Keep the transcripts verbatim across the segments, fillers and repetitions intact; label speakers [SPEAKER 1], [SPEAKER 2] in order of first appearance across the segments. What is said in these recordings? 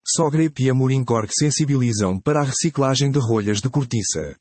[SPEAKER 1] Sogrep e Amorim Cork sensibilizam para a reciclagem de rolhas de cortiça.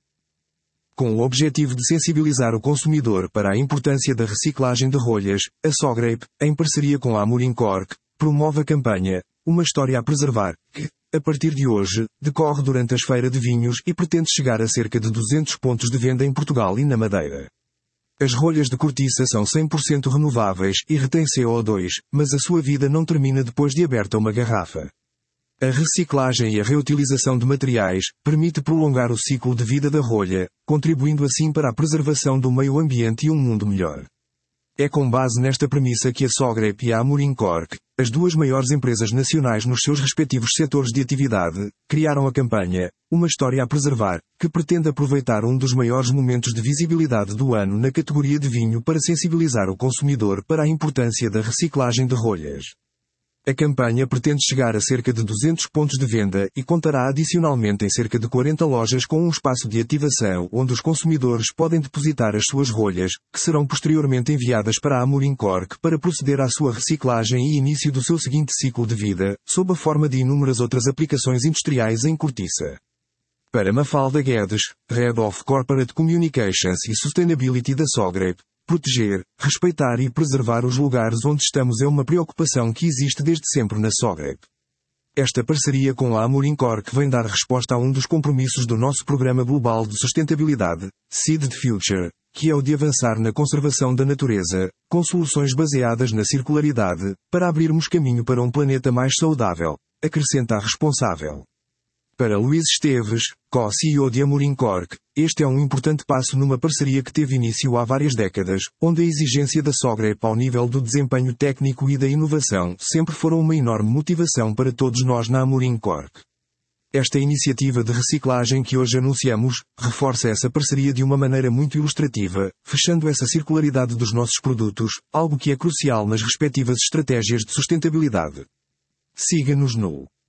[SPEAKER 1] Com o objetivo de sensibilizar o consumidor para a importância da reciclagem de rolhas, a Sogrep, em parceria com a Amorim Cork, promove a campanha Uma História a Preservar, que, a partir de hoje, decorre durante as feiras de vinhos e pretende chegar a cerca de duzentos pontos de venda em Portugal e na Madeira. As rolhas de cortiça são cem por cento renováveis e retêm C O dois, mas a sua vida não termina depois de aberta uma garrafa. A reciclagem e a reutilização de materiais permite prolongar o ciclo de vida da rolha, contribuindo assim para a preservação do meio ambiente e um mundo melhor. É com base nesta premissa que a Sogrep e a Amorim Cork, as duas maiores empresas nacionais nos seus respectivos setores de atividade, criaram a campanha Uma História a Preservar, que pretende aproveitar um dos maiores momentos de visibilidade do ano na categoria de vinho para sensibilizar o consumidor para a importância da reciclagem de rolhas. A campanha pretende chegar a cerca de duzentos pontos de venda e contará adicionalmente em cerca de quarenta lojas com um espaço de ativação onde os consumidores podem depositar as suas rolhas, que serão posteriormente enviadas para a Amorim Cork para proceder à sua reciclagem e início do seu seguinte ciclo de vida, sob a forma de inúmeras outras aplicações industriais em cortiça. Para Mafalda Guedes, Head of Corporate Communications e Sustainability da Sogrep, proteger, respeitar e preservar os lugares onde estamos é uma preocupação que existe desde sempre na Sogrep. Esta parceria com a Amorim Cork vem dar resposta a um dos compromissos do nosso Programa Global de Sustentabilidade, Seed the Future, que é o de avançar na conservação da natureza, com soluções baseadas na circularidade, para abrirmos caminho para um planeta mais saudável, acrescenta a responsável. Para Luís Esteves, co-C E O de Amorim Cork, este é um importante passo numa parceria que teve início há várias décadas, onde a exigência da Sogrep ao nível do desempenho técnico e da inovação sempre foram uma enorme motivação para todos nós na Amorim Cork. Esta iniciativa de reciclagem que hoje anunciamos, reforça essa parceria de uma maneira muito ilustrativa, fechando essa circularidade dos nossos produtos, algo que é crucial nas respectivas estratégias de sustentabilidade. Siga-nos no